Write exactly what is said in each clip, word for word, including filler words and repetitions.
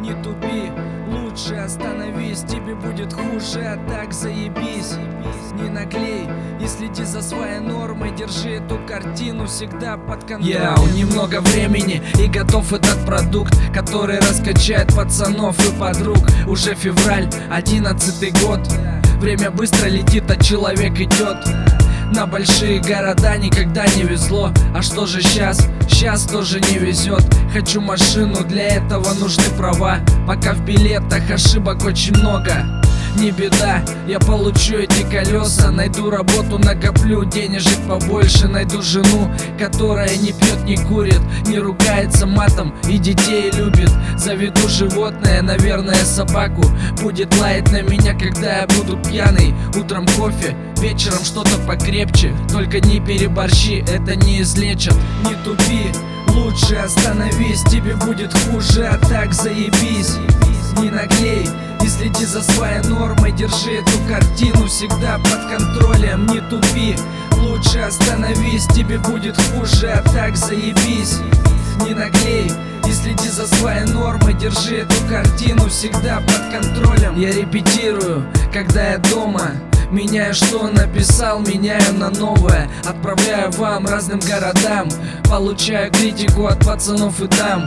Не тупи, лучше остановись, тебе будет хуже, а так заебись. Не наглей и следи за своей нормой, держи эту картину всегда под контролем. Я yeah, немного времени и готов этот продукт, который раскачает пацанов и подруг. Уже февраль, одиннадцатый год, время быстро летит, а человек идет. На большие города никогда не везло. А что же сейчас? Сейчас тоже не везет. Хочу машину, для этого нужны права. Пока в билетах ошибок очень много. Не беда, я получу эти колеса. Найду работу, накоплю денежек побольше. Найду жену, которая не пьет, не курит, не ругается матом и детей любит. Заведу животное, наверное собаку. Будет лаять на меня, когда я буду пьяный. Утром кофе, вечером что-то покрепче. Только не переборщи, это не излечит. Не тупи, лучше остановись, тебе будет хуже, а так заебись. Не наглей и следи за своей нормой, держи эту картину всегда под контролем. Не тупи, лучше остановись, тебе будет хуже, а так заебись. Не наглей и следи за своей нормой, держи эту картину всегда под контролем. Я репетирую, когда я дома, меняю, что написал, меняю на новое. Отправляю вам разным городам, получаю критику от пацанов и дам.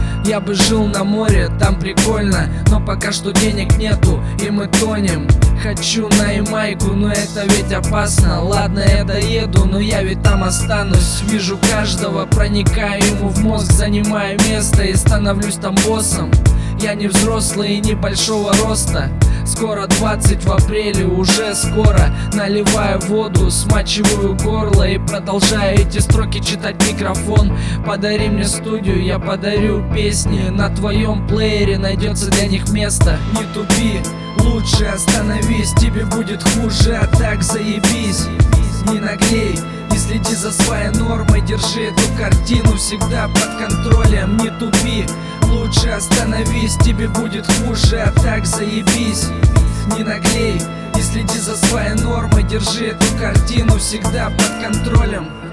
Я бы жил на море, там прикольно, но пока что денег нету, и мы тонем. Хочу на Ямайку, но это ведь опасно. Ладно, я доеду, но я ведь там останусь. Вижу каждого, проникаю ему в мозг, занимаю место и становлюсь там боссом. Я не взрослый и небольшого роста. Скоро двадцать в апреле, уже скоро. Наливаю воду, смачиваю горло и продолжаю эти строки читать в микрофон. Подари мне студию, я подарю песни. На твоем плеере найдется для них место. Не тупи, лучше остановись, тебе будет хуже, а так заебись. Не наглей и следи за своей нормой, держи эту картину всегда под контролем. Не тупи, лучше остановись, тебе будет хуже, а так заебись. Не наглей и следи за своей нормой, держи эту картину всегда под контролем.